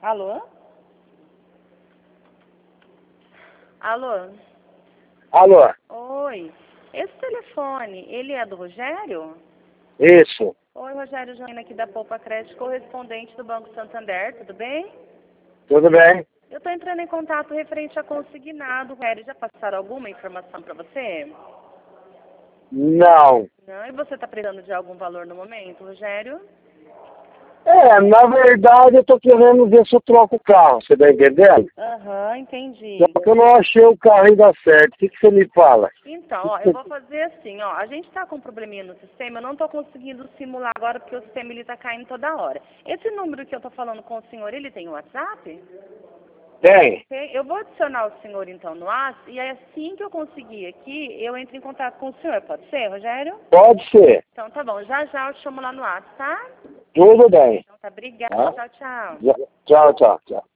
Alô? Alô? Alô? Oi. Esse telefone, ele é do Rogério? Isso. Oi, Rogério, Janaína aqui da Poupa Crédito, correspondente do Banco Santander, tudo bem? Tudo bem? Eu estou entrando em contato referente a consignado, Rogério. Já passaram alguma informação para você? Não. Não? E você está precisando de algum valor no momento, Rogério? Na verdade eu tô querendo ver se eu troco o carro, você tá entendendo? Aham, entendi. Só que eu não achei o carro ainda certo. O que você me fala? Então, ó, eu vou fazer assim, ó, a gente está com um probleminha no sistema, eu não estou conseguindo simular agora porque o sistema ele está caindo toda hora. Esse número que eu estou falando com o senhor, ele tem WhatsApp? Tem. Eu vou adicionar o senhor então no WhatsApp e aí assim que eu conseguir aqui, eu entro em contato com o senhor, pode ser, Rogério? Pode ser. Então tá bom, já já eu te chamo lá no WhatsApp, tá? Tudo bem. Então tá, obrigada, Tá? tchau, tchau. Tchau, tchau, tchau.